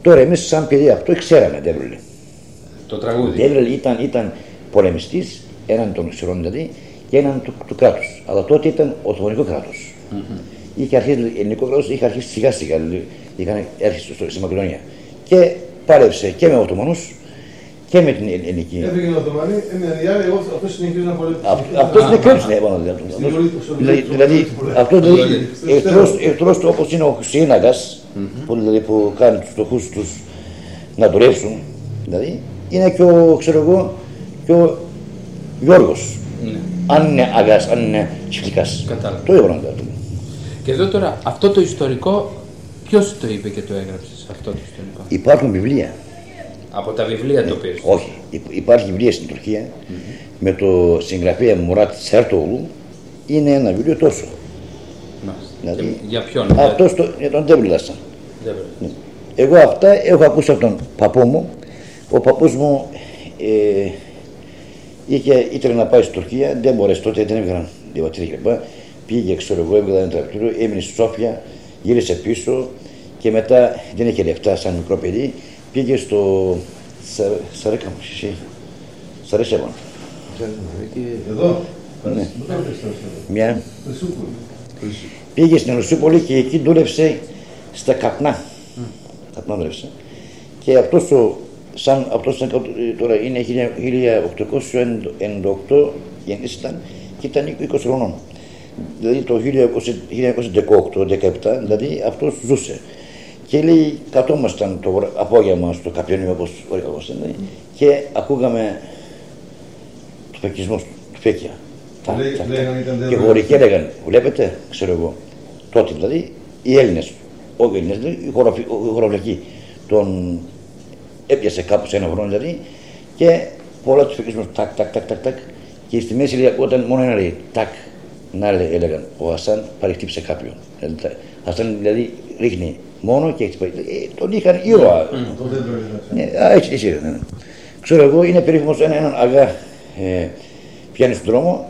Τώρα εμείς σαν παιδί αυτό ξέραμε Ντέβρελη. Το τραγούδι. Ντέβρελη ήταν πολεμιστής, έναν των ξηρών δηλαδή, και έναν του κράτους. Αλλά τότε ήταν Οθωμανικό κράτος. Είχε αρχίσει ελληνικό κράτος, είχε αρχίσει σιγά σιγά, είχαν έρθει στη Μακεδονία. Και πάλεψε και με Οθωμανούς και με την ελληνική. Έφυγε οι Οθωμανοί, διάρκεια, εγώ αυτό συνεχίζει να πολεμήσει. Αυτό είναι κράτος, δηλαδή αυτό εχθρός του όπως είναι ο Σύναγας, που κάνει τους φτωχούς τους να δουλεύσουν, δηλαδή είναι και ο, ξέρω εγώ, και ο Γιώργος. Αν είναι αγάς, αν είναι τσιφλικάς. Το ίδιο πράγμα. Και εδώ τώρα, αυτό το ιστορικό, ποιος το είπε και το έγραψε σε αυτό το ιστορικό? Υπάρχουν βιβλία. Από τα βιβλία το πήρες? Όχι. Υπάρχει βιβλία στην Τουρκία με το συγγραφέα Μουράτ Σέρτογλου. Είναι ένα βιβλίο τόσο. Δηλαδή, για ποιον? Αυτός για τον Ντέβριλασαν. Εγώ αυτά έχω ακούσει από τον παππού μου. Ο παππούς μου ήθελε να πάει στην Τουρκία, δεν μπορέσει τότε, δεν έβγαλαν διαβατήρια κλπ. Πήγε, ξέρω εγώ, έβγαλε ένα τρακτήριο, έμεινε στη Σόφια, γύρισε πίσω και μετά δεν είχε λεφτά σαν μικρό παιδί. Πήγε στο Σαρέσεβαν. Εδώ. Ναι. Μια. Πήγε στην Ρωσούπολη και εκεί δούλεψε στα καπνά. Καπνά δούλεψε. Και αυτός τώρα είναι 1898 γεννής ήταν και ήταν 20 χρονών. Δηλαδή το 1918-17, δηλαδή αυτός ζούσε. Και λέει, καθόμασταν το απόγευμα στο καπιόνιο όπως οριακόσταν και ακούγαμε το φεκισμό του φέκια. Και χωρικοί έλεγαν, βλέπετε, ξέρω εγώ, τότε δηλαδή οι Έλληνες, όχι οι Έλληνες, δηλαδή οι χωροφυλακοί, τον έπιασε κάπου σε ένα χρόνο δηλαδή και πολλά τους φεκισμούς, τάκ, και στη μέση λέει, όταν μόνο ένα λέει, τάκ, να έλεγαν, ο Ασάν παρεχτύπησε κάποιον. Ασάν δηλαδή ρίχνει μόνο και έτσι πάει. Τον είχαν ήρωα. Έτσι ήταν. Ξέρω εγώ, είναι περίφημος έναν αγά πιάνει στον δρόμο,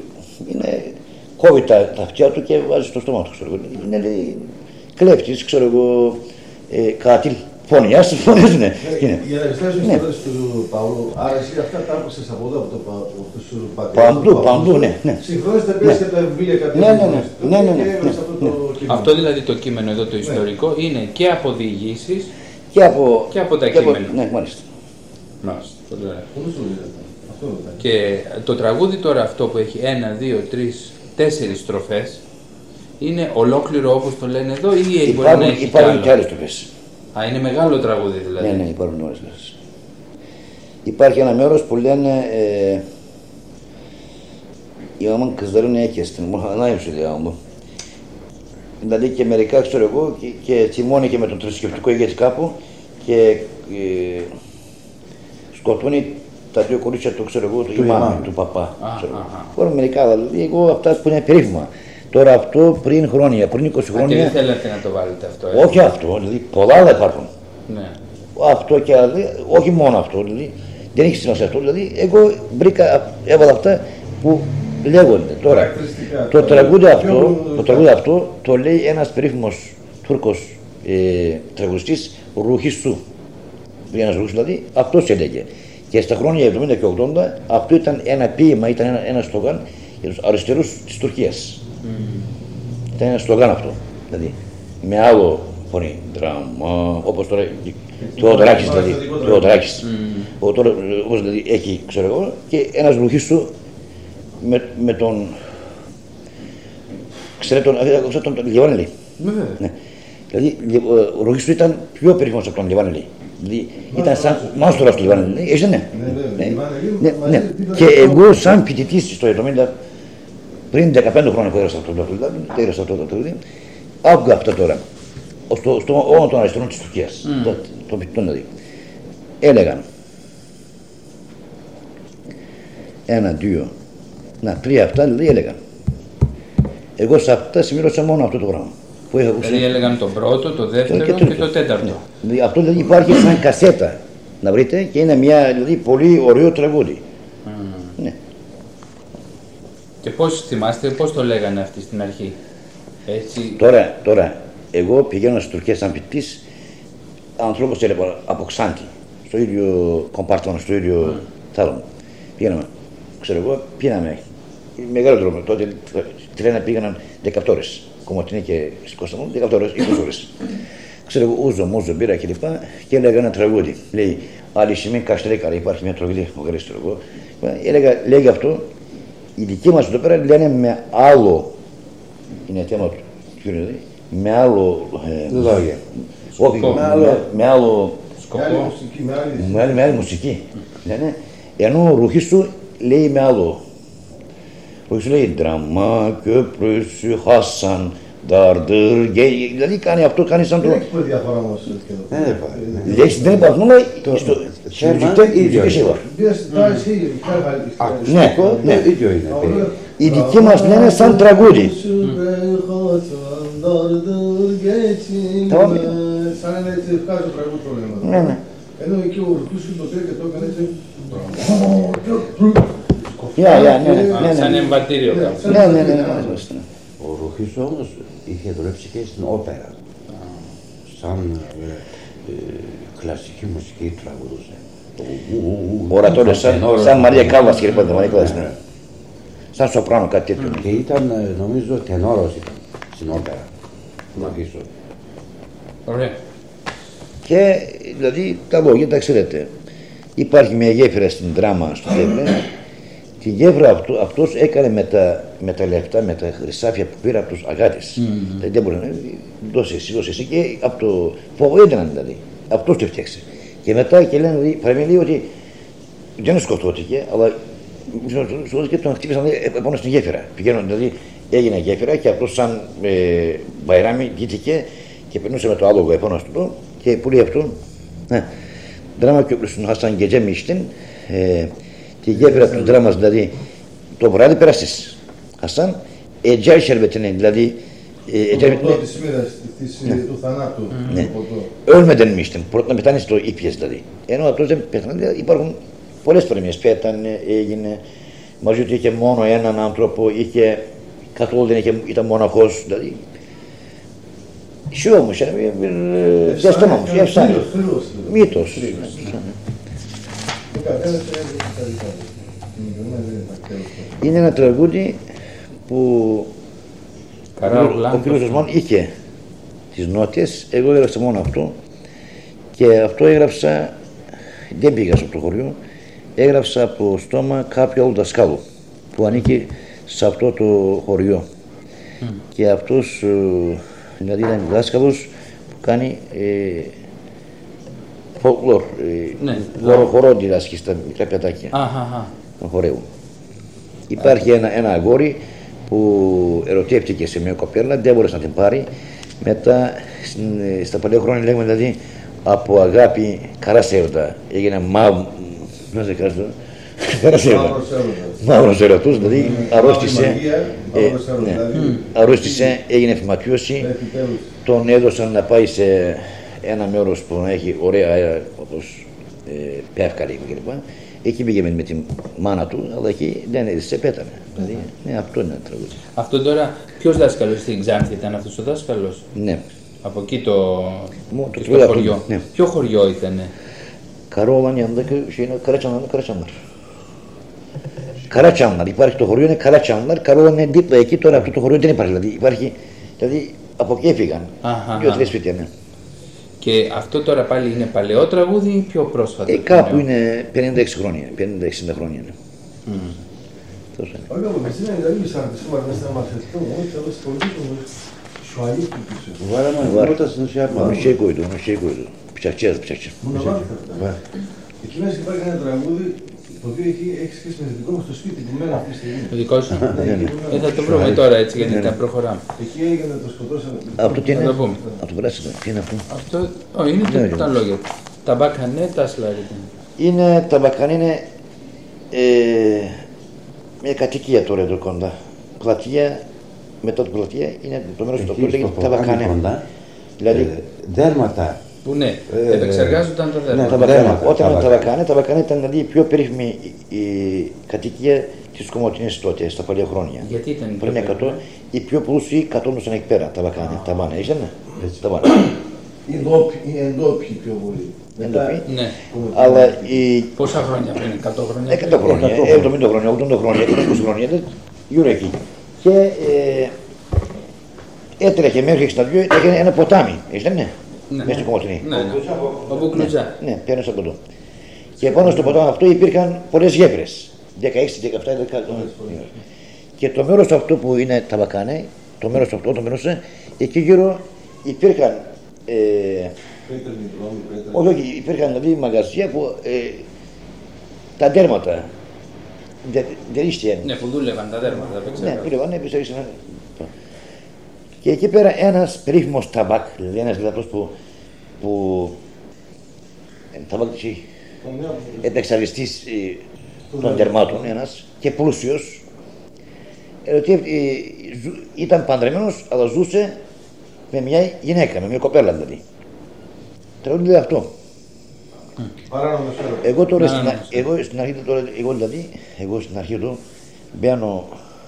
κόβει τα αυτιά του και βάζει στο στόμα του. Είναι κλέφτης, ξέρω εγώ, κάτι. Φωνιάς, φωνίζουν. Για να επιστρέψουμε στις ιστορίες του Παύλου, άρα εσύ αυτά τα άκουσες από εδώ, από τους πατέρες. Παντού, ναι. Συγχρόνιστα πήρες και τα βιβλία κάποια ναι. Αυτό δηλαδή το κείμενο εδώ το ιστορικό είναι και από διηγήσεις και από τα κείμενα. Ναι, μάλιστα. Και το τραγούδι τώρα αυτό που έχει 1, 2, 3, 4 στροφές είναι ολόκληρο όπως το λένε εδώ ή μπορεί να έχει υπάρχουν και άλλες στροφές. Είναι μεγάλο τραγούδι δηλαδή. Ναι, υπάρχουν όλες μέρες. Υπάρχει ένα μέρος που λένε «Ιαμάν kızların έκεστην, μοχανάιψε διάμου». Δηλαδή και μερικά, ξέρω εγώ, και θυμώνει και με τον θρησκευτικό ηγέτη κάπου και σκοτώνει τα δύο κορίτσια του, ξέρω εγώ, του ημάμ, του παπά. Υπάρχουν μερικά, δηλαδή εγώ αυτά που είναι περίφημα. Τώρα αυτό πριν χρόνια, πριν 20 χρόνια. Και δεν θέλετε να το βάλετε αυτό. Όχι αυτό, δηλαδή πολλά άλλα υπάρχουν. Ναι. Αυτό και άλλα, όχι μόνο αυτό, δηλαδή δεν έχει σημασία αυτό. Δηλαδή εγώ έβαλα αυτά που λέγονται. Τώρα το τραγούδι αυτό το λέει ένας περίφημος Τούρκος τραγουδιστής, Ρουχίσου. Ένας Ρουχίσου δηλαδή, αυτός έλεγε. Και στα χρόνια 70 και 80 αυτό ήταν ένα ποίημα, ήταν ένα σλογάν για τους αριστερούς της Τουρκίας. Ήταν ένα σλογάν αυτό, δηλαδή με άλλο φωνή, δράμα, όπως τώρα Θεοδωράκης δηλαδή, Θεοδωράκης, όπως δηλαδή έχει, ξέρω εγώ, και ένας Ρουχίσου με τον, ξέρετε τον Λιβάνελη. Ναι. Δηλαδή ο Ρουχίσου ήταν πιο περίφημος από τον Λιβάνελη. Δηλαδή ήταν σαν μάστορας του Λιβάνελη, έτσι ναι. Ναι. Και εγώ σαν φοιτητής στο 70, πριν 15 χρόνια που έγραψα αυτό το τραγούδι, άκουγα αυτά τώρα, στο όνομα των αριστερών της Τουρκίας, των φοιτητών δηλαδή. Έλεγαν, 1, 2, 3 αυτά δηλαδή έλεγαν. Εγώ σε αυτά σημείωσα μόνο αυτό το πράγμα. Δηλαδή έλεγαν το πρώτο, το δεύτερο και το τέταρτο. Ναι. Αυτό δηλαδή υπάρχει σαν κασέτα να βρείτε και είναι μια δηλαδή, πολύ ωραίο τραγούδι. Ναι. Και πώς θυμάστε, πώς το λέγανε αυτοί στην αρχή? Έτσι... Τώρα, εγώ πηγαίνω στην Τουρκία σαν φοιτητής, ανθρώπους από Ξάντη, στο ίδιο κομπάρτμανο, στο ίδιο θάλαμο. Πήγαμε, ξέρω εγώ, πήγαμε. Μεγάλο δρόμο τότε, τρένα πήγαιναν 10 ώρες. Κομματινή και Κωνσταντινού, 10 ώρες, 20 ώρες. Ξέρω εγώ, ούζο, μπήρα και λοιπά και έλεγα ένα τραγούδι. Λέει, άλλη σημαίνει Καστρέκαρα, υπάρχει μια τραγουδία που γράψει εγώ. Λέγει αυτό, οι δικοί μας εδώ πέρα λένε με άλλο, είναι θέμα του, με άλλο λόγια. Όχι, με άλλο σκοπό. Με άλλη μουσική. Λένε, ενώ ο Ρουχής σου λέει με άλλο. Ο Ρουχής σου λέει «Δράμα και πρέσου χάσαν, δαρδρ». Δηλαδή κάνει αυτό, κάνει σαν το... Δεν έχει διαφορά όμως. Λέξεις δεν υπάρχουν, αλλά στο ίδιο σίγουρα. Ναι, ίδιο είναι. Οι δικοί μας λένε σαν τραγούδι. Σαν ένα έτσι ευχάριστο τραγούδι το λέμε. Ναι, ναι. Ενώ εκεί ο Ρουχής σου το πήρε και το έκανε έτσι. Σαν εμβατήριο κάπου. Ναι. Ο Ρουχής όμως είχε δουλέψει και στην όπερα. Σαν κλασική μουσική τραγουδούσε. Ορατόριο, σαν Μαρία Κάλλας, κύριε Πάντα, Μαρία Κάλλας. Σαν σοπράνο, κάτι τέτοιο. Και ήταν, νομίζω, τενόρος στην όπερα. Ωραία. Και δηλαδή τα λόγια τα ξέρετε. Υπάρχει μια γέφυρα στην δράμα στο Κέβλε. Τη γέφυρα αυτός έκανε με τα λεφτά, με τα χρυσάφια που πήρα από τους αγάτες. Δηλαδή δεν μπορεί να δώσει εσύ και από το φόβο έδιναν δηλαδή. Αυτός το φτιάξε. Και μετά και λένε, δηλαδή, παραμιλεί ότι δεν σκοτώθηκε, αλλά σκοτώθηκε τον χτύπησαν επάνω στην γέφυρα. Πηγαίνουν δηλαδή, έγινε γέφυρα και αυτός σαν μπαϊράμι βγήκε και περνούσε με το άλογο επάνω του και που λέει αυτό, Δράμα Köprüsü'nün Hasan gece mi içtin? Τη γέφυρα του δράμας, δηλαδή το βράδυ πέρασες. Χασάν, ecel şerbetini, δηλαδή του θανάτου. Ölmeden mi içtin? Πρώτα να πεθάνεις το ήπιες δηλαδή. Ενώ αυτός δεν πέθανε, δηλαδή υπάρχουν πολλές πρεμίες. Πέθανε, έγινε, μαζί του είχε μόνο έναν άνθρωπο, είχε καθόλου δεν είχε, ήταν μοναχός, δηλαδή. Şey olmuş yani bir destemolmuş, efsane. Μύθος. Είναι ένα τραγούδι που ο κ. Ζωσμάν είχε τις νότιες, εγώ έγραψα μόνο αυτό και αυτό έγραψα, δεν πήγα στο το χωριό, έγραψα από στόμα κάποιου άλλου δασκάλου που ανήκει σε αυτό το χωριό και αυτός δηλαδή ήταν δάσκαλος που κάνει folklore, χορό διδάσκει στα μικρά πιατάκια των χορέου. Υπάρχει ένα αγόρι που ερωτεύτηκε σε μια κοπέλα, δεν μπορούσε να την πάρει. Μετά στα παλιά χρόνια λέγουμε δηλαδή από αγάπη καράς έρωτα. Έγινε μαύρος έρωτος, δηλαδή αρρώστησε, έγινε φυματίωση, τον έδωσαν να πάει σε ένα μέρος που να έχει ωραία αέρα όπως Πεύκαρη κλπ. Εκεί πήγε με τη μάνα του, αλλά εκεί δεν έζησε, πέθανε. Δηλαδή, αυτό είναι ένα τραγούδι. Αυτό τώρα, ποιος δάσκαλος στην Ξάνθη ήταν αυτός ο δάσκαλος? Ναι. Από εκεί το χωριό. Ναι. Ποιο χωριό ήτανε? Καρόλαν yanındaki şeyine Karaçamlar. Karaçamlar. Υπάρχει το χωριό, είναι Karaçamlar. Καρόλαν είναι δίπλα εκεί, τώρα αυτό το χωριό δεν υπάρχει. Δηλαδή από εκεί έφυγαν. 2-3 σπίτια, ναι. Και αυτό τώρα πάλι είναι παλαιό τραγούδι ή πιο πρόσφατο? Κάπου είναι 56 χρόνια, 50-60 χρόνια. Olha, mas você ainda me sabe, se uma vez estava acertando muito, ela escondiu şu ayı tutuyorsun. Var ama ortasını şey yapma. Onu şey koydu. Bıçakçı. Buna var. Εκεί μέσα υπάρχει ένα τραγούδι το οποίο έχει σχέση με το δικό μου στο σπίτι που μένω αυτή τη στιγμή. Το δικό σου? Θα το βρούμε τώρα έτσι γιατί τα προχωράμε. Εκεί έγινε το σκοτώσανε. Αυτό τι είναι? Θα το πούμε. Από το πράσινο. Τι είναι αυτό? Αυτό είναι τα λόγια. Τα μπακανέ, τα σλάρια. Είναι τα μπακανέ, είναι μια κατοικία τώρα εδώ κοντά. Πλατεία, μετά την πλατεία είναι το μέρος που λέγεται τα μπακανέ. Δηλαδή δέρματα. Που ναι, επεξεργάζονταν τα δέρματα. Όταν τα μπακανέ ήταν δηλαδή η πιο περίφημη κατοικία της Κομωτινής τότε, στα παλιά χρόνια. Γιατί ήταν πριν 100, οι πιο πλούσιοι κατόντουσαν εκεί πέρα, τα μπακανέ, τα μπάνε, είσαι ναι, τα μπάνε. Οι εντόπιοι πιο πολύ. Ναι. Αλλά Πόσα χρόνια πριν, 100 χρόνια? 100 χρόνια, 70 χρόνια, 80 χρόνια, 20 χρόνια, γύρω εκεί. Και έτρεχε μέχρι 62, έγινε ένα ποτάμι, έτσι δεν είναι? Μέσα στην Κομωτινή. Ναι, ο Μπουκλουτζά. Ναι, πέρασε από εδώ. Και πάνω στο ποτάμι αυτό υπήρχαν πολλές γέφυρες. 16, 17, 18. Και το μέρος αυτό που είναι τα Βακάνε, το μέρος αυτό, εκεί γύρω υπήρχαν. Όχι, υπήρχαν δηλαδή μαγαζιά που τα δέρματα. Ναι, που δούλευαν τα δέρματα. Ναι, δούλευαν, επιστρέψαν. Και εκεί πέρα ένας περίφημος ταμπάκ, δηλαδή ένας γλαπτός που ταμπάκ επεξεργαστής των δερμάτων, ένας και πλούσιος, ήταν παντρεμένος, αλλά ζούσε με μια γυναίκα, με μια κοπέλα δηλαδή. Τραγούδι αυτό. Εγώ τώρα στην αρχή του μπαίνω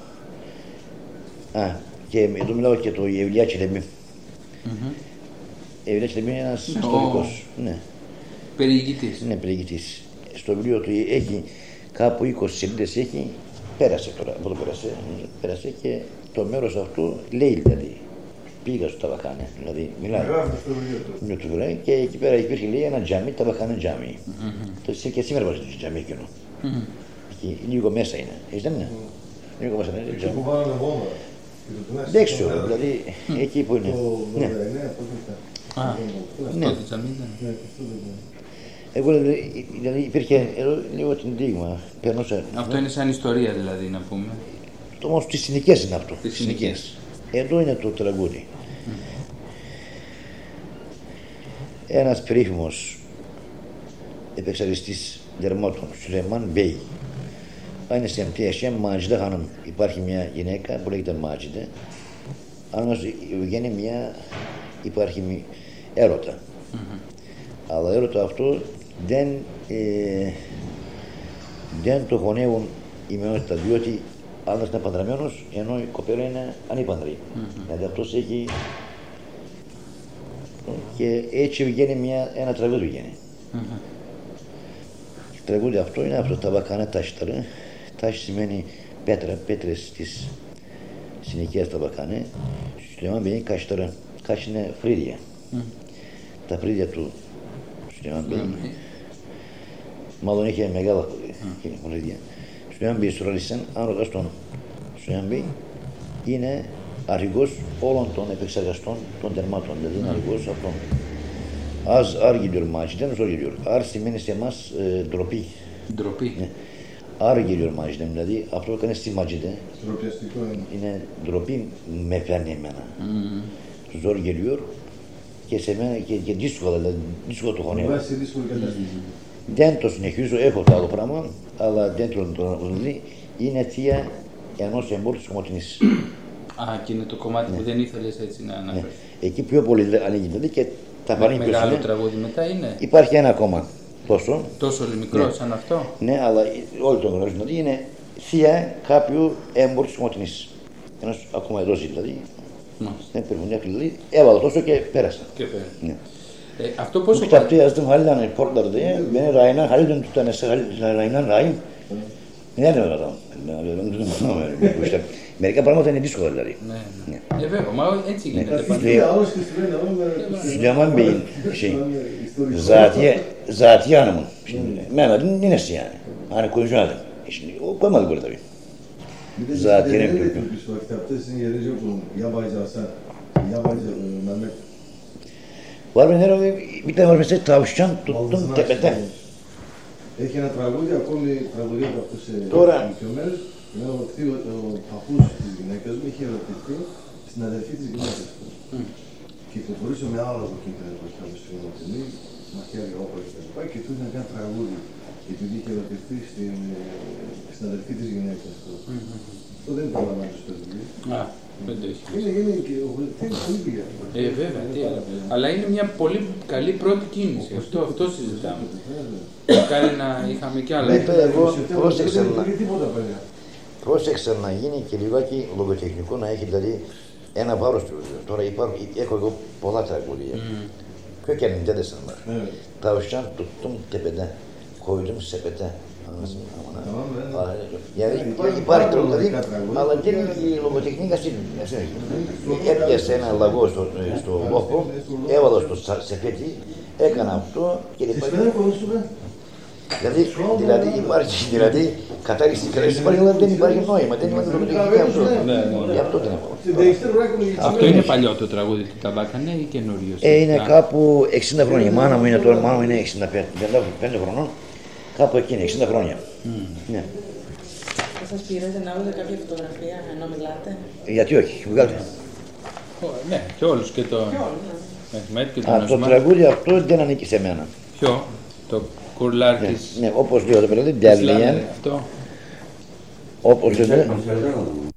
και εδώ μιλάω και το Ευλιά Τσελεμπή. Ευλιά Τσελεμπή είναι ένας ιστορικός. Περιηγητής. Ναι, περιηγητής. Στο βιβλίο του έχει κάπου 20 σελίδες, έχει, πέρασε τώρα, από εδώ πέρασε και το μέρος αυτού λέει δηλαδή. Πήγα στο Ταβακάνε, δηλαδή μιλάει. Και εκεί πέρα υπήρχε λέει ένα τζάμι, Ταβακάνε τζάμι. Και σήμερα βάζει το τζάμι εκείνο. Λίγο μέσα είναι, έτσι δεν είναι? Λίγο μέσα είναι τζάμι. Που βάλανε βόμβα. Δεν ξέρω, δηλαδή εκεί που είναι. Ναι. Εγώ δηλαδή υπήρχε λίγο την δείγμα. Αυτό είναι σαν ιστορία δηλαδή να πούμε. Όμως τις συνοικές είναι αυτό. Τις συνοικές. Εδώ είναι το τραγούδι. Ένας περίφημος επεξεργαστής δερμάτων, Σουλεϊμάν Μπέι, είναι στην Ασία Μάτζιδε Χάνομ. Υπάρχει μια γυναίκα που λέγεται Μάτζιδε, όμως βγαίνει μια, υπάρχει έρωτα. Αλλά έρωτα αυτό δεν το χωνεύουν οι μειονότητα, διότι άλλος είναι παντρεμένος, ενώ η κοπέλα είναι ανήπαντρη. Δηλαδή αυτός έχει. Και έτσι βγαίνει ένα τραγούδι βγαίνει. Το τραγούδι αυτό είναι αυτό, τα Βακάνε τάσιταρε. Τάση σημαίνει πέτρα, πέτρες της συνοικίας τα Βακάνε. Σουλεϊμάν Μπέι κάσιταρε. Κάσι είναι φρύδια. Τα φρύδια του Σουλεϊμάν Μπέι. Μάλλον είχε μεγάλα φρύδια. Σουλεϊμάν Μπέι Σουραλισέν, αν ρωτάς τον Σουλεϊμάν Μπέι, είναι αρχηγός όλων των επεξεργαστών των δερμάτων, δηλαδή είναι αρχηγός αυτών. Az ar geliyor Maciden, zor geliyor. Ar σημαίνει σε εμάς ντροπή. Ντροπή. Ναι. Ar geliyor Maciden, δηλαδή αυτό που έκανε στη Macide. Ντροπιαστικό είναι ντροπή με φέρνει εμένα. Zor geliyor και σε μένα και δύσκολα, δηλαδή δύσκολο το χωνεύω. Βάζει δύσκολη κατάσταση. Δεν το συνεχίζω, έχω το άλλο πράγμα, αλλά δεν το δηλαδή είναι θεία ενός εμπόρου της Κομωτινής. Και είναι το κομμάτι που δεν ήθελες έτσι να αναφέρεις. Εκεί πιο πολύ ανοίγει δηλαδή και τα φανεί ποιος μεγάλο είναι. τραγούδι μετά είναι. Υπάρχει ένα ακόμα τόσο. Τόσο μικρό σαν αυτό. Ναι, αλλά όλοι τον γνωρίζουν ότι είναι θεία κάποιου έμπορου της Κομωτινής. Ένας ακόμα εδώ ζει δηλαδή. Δεν περιμένει δηλαδή. Έβαλα τόσο και πέρασα. Και πέρασα. Ναι. Αυτό πόσο Kitapta yazdım Halil'den portlarda beni Rayna Halil'den tutanesi Rayna Rayim. Ne demek adam? Μερικά πράγματα είναι δύσκολα δηλαδή. Ναι, βέβαια, μα έτσι γίνεται. Süleyman Bey'in zatiye hanımın. Mehmet'in ninesi yani. Hani koyucu adam. Şimdi o koymadı burada tabii. Zatiye'nin Türk'ü. Kitapta sizin yerince bulun. Yabancı Hasan, yabancı Mehmet. Var mı nerede? Bir tane var mesela tavşan tuttum tepeden. Έχει ένα τραγούδι, ακόμη τραγουδί από αυτούς ηλικιωμένους. Λέω ότι ο παππούς της γυναίκας μου είχε ερωτηθεί στην αδερφή της γυναίκας του. Και κυκλοφορούσε με άλλα δοκίμια που είχαμε στην Κομωτινή, μαχαίρια όπλα κτλ. Και του ήταν ένα τραγούδι, επειδή είχε ερωτηθεί στην αδερφή της γυναίκας του. Αυτό δεν το λαμβάνω στο βιβλίο. Είναι και πολύ πηγαία. Βέβαια, αλλά είναι μια πολύ καλή πρώτη κίνηση. Αυτό συζητάμε. Κάνει να είχαμε κι άλλα. Πρόσεξα να γίνει και λιγάκι λογοτεχνικό, να έχει δηλαδή ένα βάρος του. Τώρα έχω εγώ πολλά τραγούδια. Kökeninde desem var. Evet. Tavşan tuttum tepede, koydum sepete. Anlasın ama. Tamam, Yani υπάρχει τρόπο, δηλαδή, αλλά και η λογοτεχνία έπιασε ένα λαγό στο λόφο, έβαλα στο σεφέτι, έκανα αυτό και δηλαδή υπάρχει κατάρριξη κρέας, αλλά δεν υπάρχει νόημα, δεν υπάρχει λογοτεχνική αυτό. Γι' αυτό δεν έβαλα. Αυτό είναι παλιό το τραγούδι του Ταμπάκανε ή καινούριο? Είναι κάπου 60 χρόνια. Η μάνα μου είναι τώρα, μάνα μου είναι 65 χρονών. Κάπου εκείνη, 60 χρόνια. Ναι. Θα σας πήρατε να δείτε κάποια φωτογραφία ενώ μιλάτε? Γιατί όχι, βγάλτε. Ναι, και όλους και το... Το τραγούδι αυτό δεν ανήκει σε μένα. Ποιο? Το κουρλάρ της... Ναι, όπως λέω το παιδί, Ντιαλίαν. Αυτό. Όπως λέω.